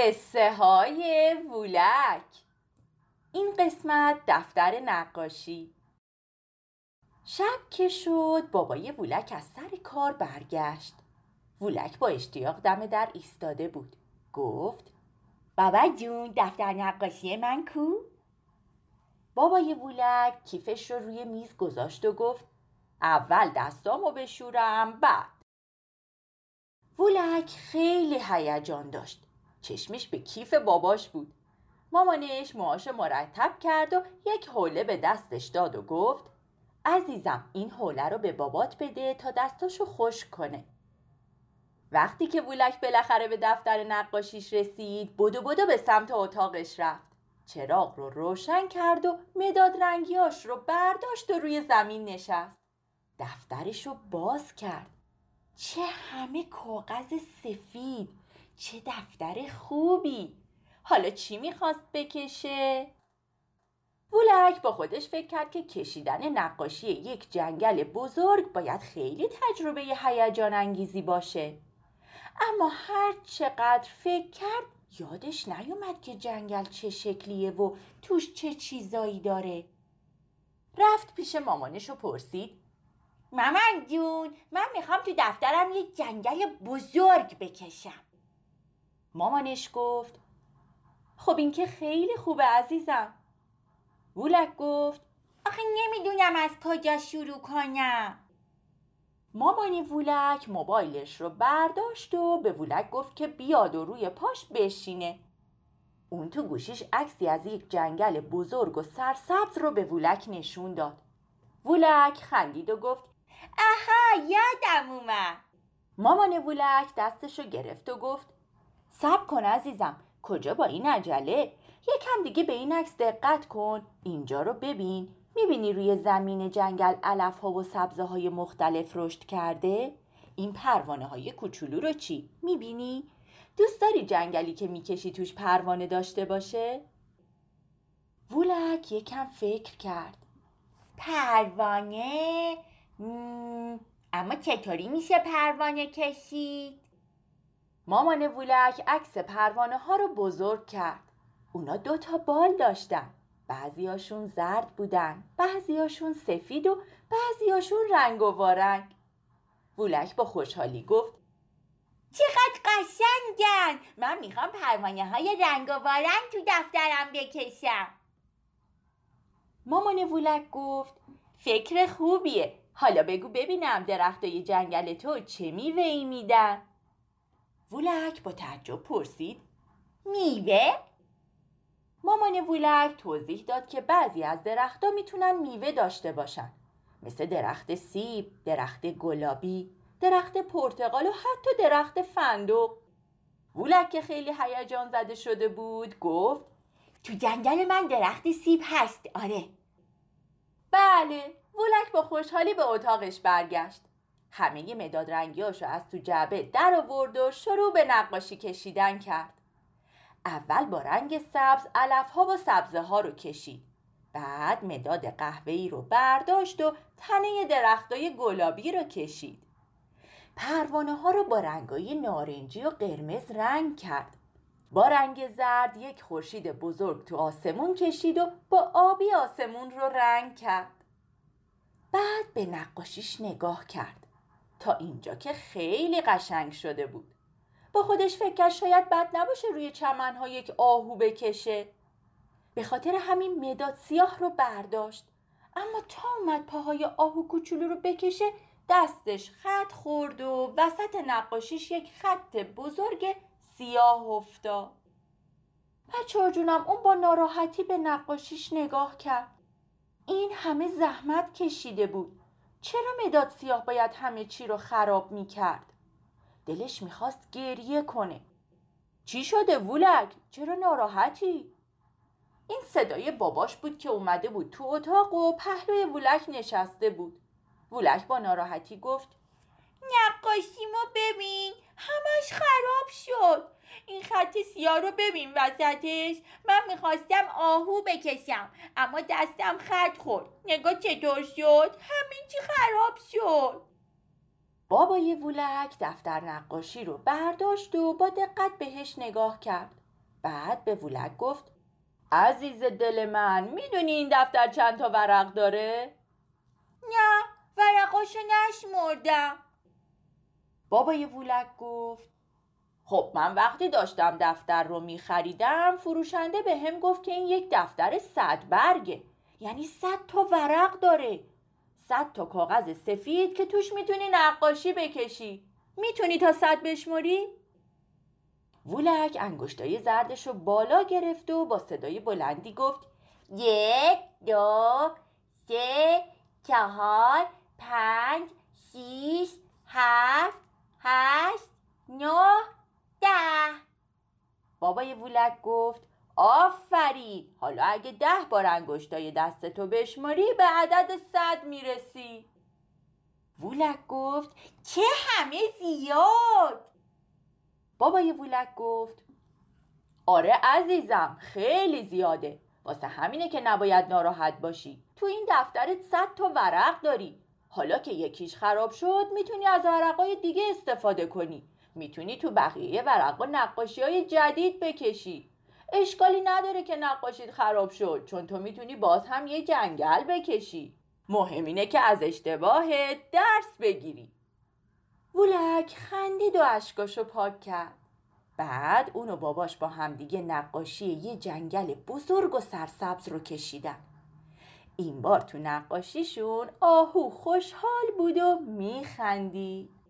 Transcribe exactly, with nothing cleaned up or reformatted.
قصه های وولک. این قسمت دفتر نقاشی. شب که شد بابای وولک از سر کار برگشت. وولک با اشتیاق دم در ایستاده بود. گفت: بابا جون، دفتر نقاشی من کو؟ بابای وولک کیفش رو روی میز گذاشت و گفت: اول دستامو بشورم بعد. وولک خیلی هیجان داشت. چشمش به کیف باباش بود. مامانش موهاشو مرتب کرد و یک حوله به دستش داد و گفت: عزیزم، این حوله رو به بابات بده تا دستاشو خشک کنه. وقتی که وولک بالاخره به دفتر نقاشیش رسید، بدو بدو به سمت اتاقش رفت. چراغ رو روشن کرد و مداد رنگیاش رو برداشت و روی زمین نشست. دفترش رو باز کرد. چه همه کاغذ سفید، چه دفتر خوبی. حالا چی میخواست بکشه؟ وولک با خودش فکر کرد که کشیدن نقاشی یک جنگل بزرگ باید خیلی تجربه هیجان انگیزی باشه. اما هر چقدر فکر کرد یادش نیومد که جنگل چه شکلیه و توش چه چیزایی داره. رفت پیش مامانش و پرسید: مامان جون، من میخوام تو دفترم یک جنگل بزرگ بکشم. مامانش گفت: خب این که خیلی خوبه عزیزم. وولک گفت: آخه نمیدونم از کجا شروع کنم. مامان وولک موبایلش رو برداشت و به وولک گفت که بیاد و روی پاش بشینه. اون تو گوشیش عکسی از یک جنگل بزرگ و سرسبز رو به وولک نشون داد. وولک خندید و گفت: آها، یادم اومد. مامان وولک دستشو گرفت و گفت: صبر کن عزیزم، کجا با این عجله؟ یکم دیگه به این عکس دقت کن. اینجا رو ببین. میبینی روی زمین جنگل علف ها و سبزه های مختلف رشد کرده؟ این پروانه های کوچولو رو چی؟ میبینی؟ دوست داری جنگلی که میکشی توش پروانه داشته باشه؟ وولک یکم فکر کرد. پروانه؟ مم... اما چطوری میشه پروانه کشید؟ مامان وولک عکس پروانه ها رو بزرگ کرد. اونا دو تا بال داشتن. بعضیاشون زرد بودن، بعضیاشون سفید و بعضیاشون رنگ و وارنگ. وولک با خوشحالی گفت: چقدر قشنگن! من میخوام پروانه های رنگ و وارنگ تو دفترم بکشم. مامان وولک گفت: فکر خوبیه. حالا بگو ببینم درختای جنگل تو چه میوه‌ای میدن؟ وولک با تعجب پرسید: میوه؟ مامان وولک توضیح داد که بعضی از درختها میتونن میوه داشته باشن، مثل درخت سیب، درخت گلابی، درخت پرتقال و حتی درخت فندق. وولک که خیلی هیجان زده شده بود گفت: تو جنگل من درخت سیب هست، آره. بله. وولک با خوشحالی به اتاقش برگشت. همه مداد رنگیاشو از تو جعبه در آورد و شروع به نقاشی کشیدن کرد. اول با رنگ سبز علف‌ها و سبزه ها رو کشید. بعد مداد قهوه‌ای رو برداشت و تنه درختای گلابی رو کشید. پروانه ها رو با رنگای نارنجی و قرمز رنگ کرد. با رنگ زرد یک خورشید بزرگ تو آسمون کشید و با آبی آسمون رو رنگ کرد. بعد به نقاشیش نگاه کرد. تا اینجا که خیلی قشنگ شده بود. با خودش فکر کرد شاید بد نباشه روی چمنها یک آهو بکشه. به خاطر همین مداد سیاه رو برداشت. اما تا اومد پاهای آهو کوچولو رو بکشه، دستش خط خورد و وسط نقاشیش یک خط بزرگ سیاه افتاد. بچه‌ها جونم، اون با ناراحتی به نقاشیش نگاه کرد. این همه زحمت کشیده بود. چرا مداد سیاه باید همه چی رو خراب میکرد؟ دلش میخواست گریه کنه. چی شده وولک؟ چرا ناراحتی؟ این صدای باباش بود که اومده بود تو اتاق و پهلوی وولک نشسته بود. وولک با ناراحتی گفت: نقاشیمو ببین، همش خراب شد. این خط سیاه رو ببین وسطش. من میخواستم آهو بکشم اما دستم خط خورد. نگاه چطور شد؟ همین چی خراب شد. بابای وولک دفتر نقاشی رو برداشت و با دقت بهش نگاه کرد. بعد به وولک گفت عزیز دل من، میدونی این دفتر چند تا ورق داره؟ نه، ورقاشو نشمردم. بابای وولک گفت خب من وقتی داشتم دفتر رو میخریدم فروشنده به هم گفت که این یک دفتر صد برگه، یعنی صد تا ورق داره، صد تا کاغذ سفید که توش میتونی نقاشی بکشی. میتونی تا صد بشمری؟ وولک انگشتای زردش رو بالا گرفت و با صدای بلندی گفت یک، دو، سه، چهار، پنج، شیش، هفت، هشت، نه، ده. بابای وولک گفت آفرین، حالا اگه ده بار انگشتای دستتو بشماری به عدد صد میرسی. وولک گفت چه همه زیاد. بابای وولک گفت آره عزیزم، خیلی زیاده، واسه همینه که نباید ناراحت باشی. تو این دفترت صد تا ورق داری، حالا که یکیش خراب شد میتونی از ورقای دیگه استفاده کنی، میتونی تو بقیه ورقا نقاشی‌های جدید بکشی. اشکالی نداره که نقاشیت خراب شد، چون تو میتونی باز هم یه جنگل بکشی. مهم اینه که از اشتباهت درس بگیری. وولک خندید و اشکاشو پاک کرد. بعد اون و باباش با همدیگه نقاشی یه جنگل بزرگ و سرسبز رو کشیدن. این بار تو نقاشیشون آهو خوشحال بود و میخندید.